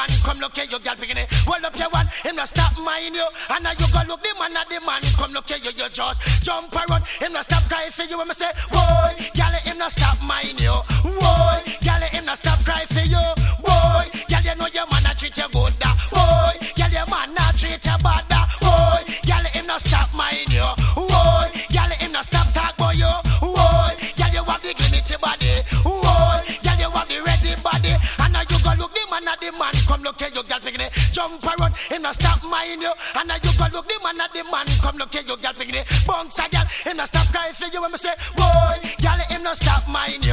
man, come look at you, girl picking it. Hold up your one, him not stop mind you. And now you go look the man at the man, come look at you, you just jump around. Him not stop cry for you, and me say, boy, girl, him not stop mind you. Boy, girl, him not stop cry for you. Boy, girl, you know your man a treat you good, da. Boy, girl, your man not treat you bad, da. Boy, girl, him not stop mind you. Boy, girl, him not stop talk about you. Boy, girl, you have the gimmicky body. Boy, girl, you have the ready body. And now you go look the man at the man, come look at you, girl, picking it. Jump around, him not stop mind you. And now you go look the man at the man, come look at you, girl, picking it. Bunks a girl, him not stop cry for you. When me say, boy, girl, him not stop mind you.